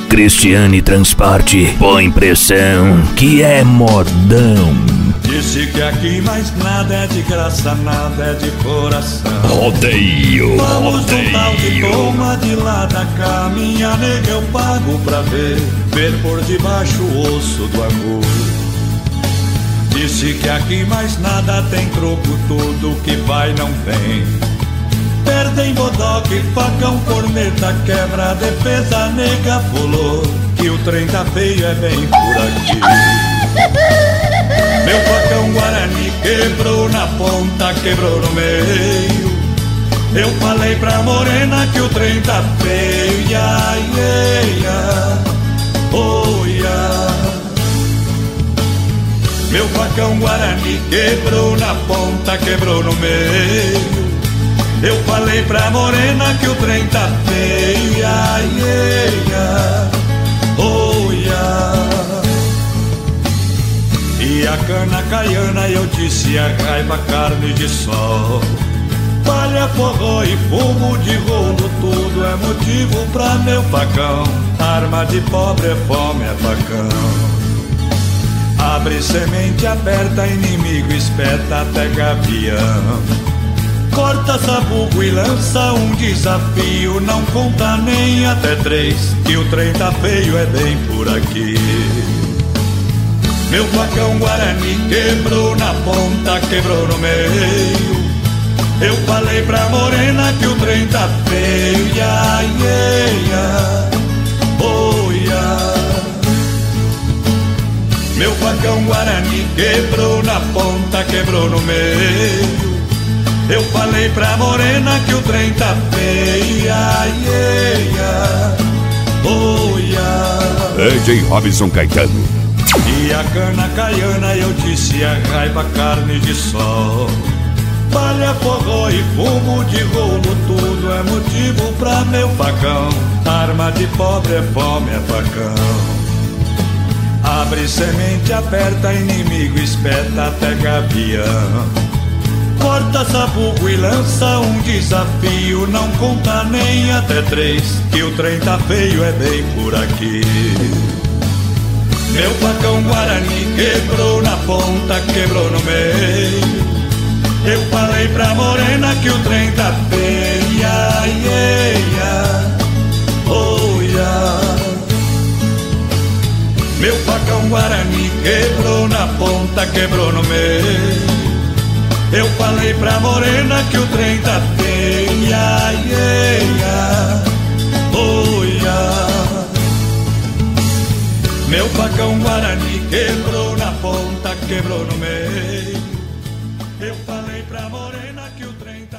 Cristiane Transporte, põe pressão, que é modão. Disse que aqui mais nada é de graça, nada é de coração. Rodeio, Vamos rodeio. no tal de toma de lá da cá, minha nega eu pago pra ver por debaixo o osso do amor. Disse que aqui mais nada tem troco, tudo que vai não vem. Perdem bodoque, facão, corneta, quebra, defesa, nega pulou, que o trem tá feio é bem por aqui. Meu facão Guarani quebrou na ponta, quebrou no meio. Eu falei pra morena que o trem tá feio, ia, ia, oh, ia. Meu facão Guarani quebrou na ponta, quebrou no meio. Eu falei pra morena que o trem tá feio, ia, ia, oh, ia. E a cana caiana eu disse a raiva, carne de sol. Palha, forró e fumo de rolo, tudo é motivo pra meu facão. Arma de pobre é fome, é facão. Abre semente aberta, inimigo espeta até gavião. Corta sabugo e lança um desafio, não conta nem até 3, que o trem tá feio é bem por aqui. Meu facão Guarani quebrou na ponta, quebrou no meio. Eu falei pra morena que o trem tá feio, ia, ia, oh, ia. Meu facão Guarani quebrou na ponta, quebrou no meio. Eu falei pra morena que o trem tá feio, ia, ia, oh, ia. DJ Robson Caetano. E a cana caiana eu disse a raiva, carne de sol. Palha, forró e fumo de rolo, tudo é motivo pra meu facão. Arma de pobre é fome, é facão. Abre semente aperta, inimigo espeta até gavião. Corta sabugo e lança um desafio, não conta nem até 3, que o trem tá feio é bem por aqui. Meu facão Guarani quebrou na ponta, quebrou no meio. Eu falei pra morena que o trem tá feio, ia, ia, oh, ia. Meu facão Guarani quebrou na ponta, quebrou no meio. Eu falei pra morena que o trem tá feio, ia, ia, oh, ia. Meu facão Guarani quebrou na ponta, quebrou no meio. Eu falei pra morena que o trem tá